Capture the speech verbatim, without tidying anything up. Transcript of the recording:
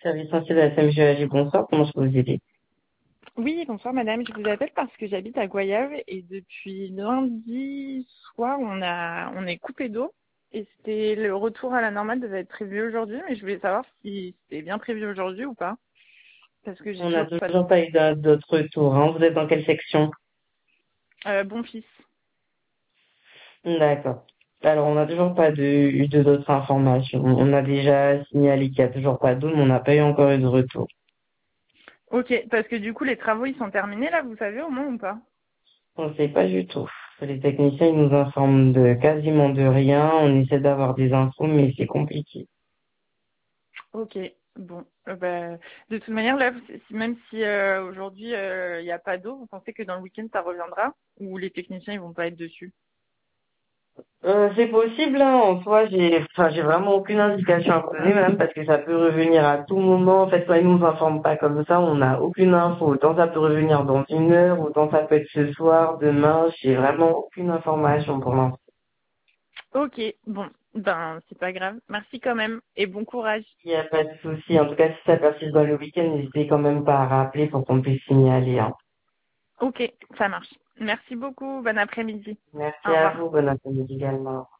Service social de la S M G A G, bonsoir, comment je peux vous aider? Oui, bonsoir madame, je vous appelle parce que j'habite à Goyave et depuis lundi soir, on a on est coupé d'eau et c'était le retour à la normale devait être prévu aujourd'hui, mais je voulais savoir si c'était bien prévu aujourd'hui ou pas, parce que j'ai On n'a toujours pas toujours d'eau. pas eu d'a- d'autres retours, hein. Vous êtes dans quelle section? Euh, bon fils. D'accord. Alors, on n'a toujours pas de, eu de d'autres informations. On a déjà signalé qu'il n'y a toujours pas d'eau, mais on n'a pas eu encore eu de retour. Ok, parce que du coup les travaux ils sont terminés là, vous savez au moins ou pas? On ne sait pas du tout. Les techniciens, ils nous informent de quasiment de rien. On essaie d'avoir des infos, mais c'est compliqué. Ok, bon. Euh, bah, de toute manière là, si- même si euh, aujourd'hui euh, il n'y a pas d'eau, vous pensez que dans le week-end ça reviendra ou les techniciens ils vont pas être dessus? Euh, c'est possible, hein. En soi, j'ai, enfin, j'ai vraiment aucune indication à vous donner, même parce que ça peut revenir à tout moment. En fait, quand ils nous informent pas comme ça, on n'a aucune info. Autant ça peut revenir dans une heure, autant ça peut être ce soir, demain. J'ai vraiment aucune information pour l'instant. Ok, bon, ben c'est pas grave. Merci quand même et bon courage. Il n'y a pas de souci. En tout cas, si ça persiste dans le week-end, n'hésitez quand même pas à rappeler pour qu'on puisse signaler, hein. Ok, ça marche. Merci beaucoup, bon après-midi. Merci Au à revoir. vous. Bon après-midi également.